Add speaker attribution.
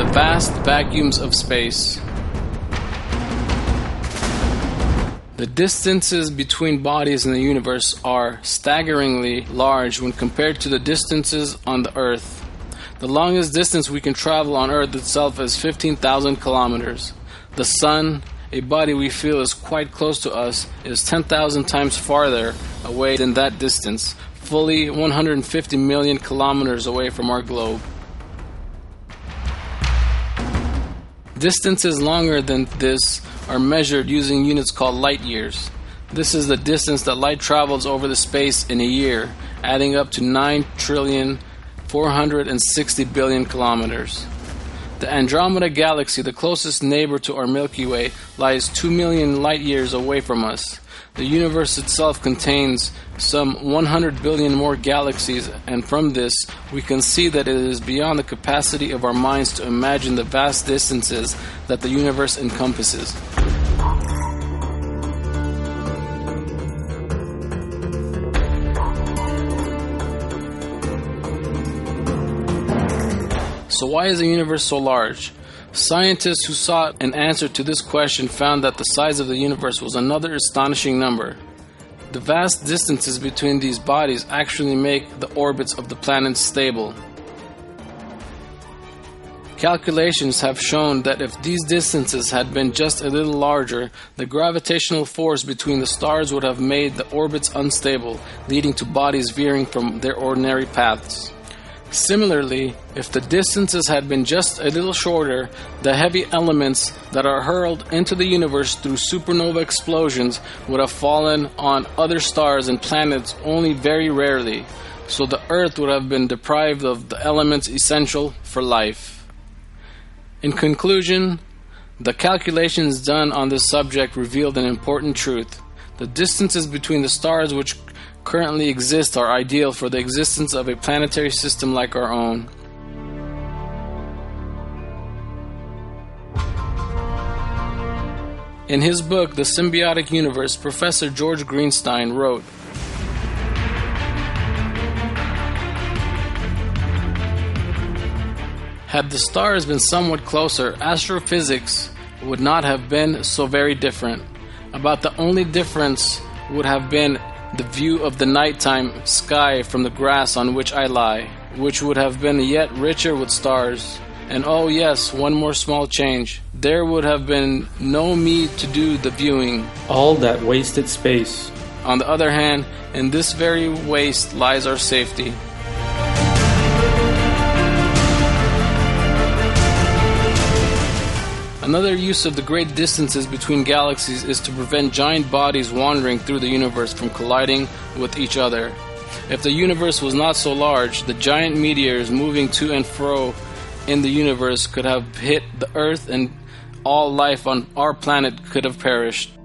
Speaker 1: Vast vacuums of space. The distances between bodies in the universe are staggeringly large when compared to the distances on the Earth. The longest distance we can travel on Earth itself is 15,000 kilometers. The Sun, a body we feel is quite close to us, is 10,000 times farther away than that distance, fully 150 million kilometers away from our globe. Distances longer than this are measured using units called light years. This is the distance that light travels over the space in a year, adding up to 9,460,000,000,000 kilometers. The Andromeda Galaxy, the closest neighbor to our Milky Way, lies 2 million light years away from us. The universe itself contains some 100 billion more galaxies, and from this we can see that it is beyond the capacity of our minds to imagine the vast distances that the universe encompasses. So why is the universe so large? Scientists who sought an answer to this question found that the size of the universe was another astonishing number. The vast distances between these bodies actually make the orbits of the planets stable. Calculations have shown that if these distances had been just a little larger, the gravitational force between the stars would have made the orbits unstable, leading to bodies veering from their ordinary paths. Similarly, if the distances had been just a little shorter, the heavy elements that are hurled into the universe through supernova explosions would have fallen on other stars and planets only very rarely, so the Earth would have been deprived of the elements essential for life. In conclusion, the calculations done on this subject revealed an important truth. The distances between the stars which currently exist are ideal for the existence of a planetary system like our own. In his book, The Symbiotic Universe, Professor George Greenstein wrote, "Had the stars been somewhat closer, astrophysics would not have been so very different. About the only difference would have been the view of the nighttime sky from the grass on which I lie, which would have been yet richer with stars. And oh yes, one more small change. There would have been no me to do the viewing.
Speaker 2: All that wasted space.
Speaker 1: On the other hand, in this very waste lies our safety." Another use of the great distances between galaxies is to prevent giant bodies wandering through the universe from colliding with each other. If the universe was not so large, the giant meteors moving to and fro in the universe could have hit the Earth, and all life on our planet could have perished.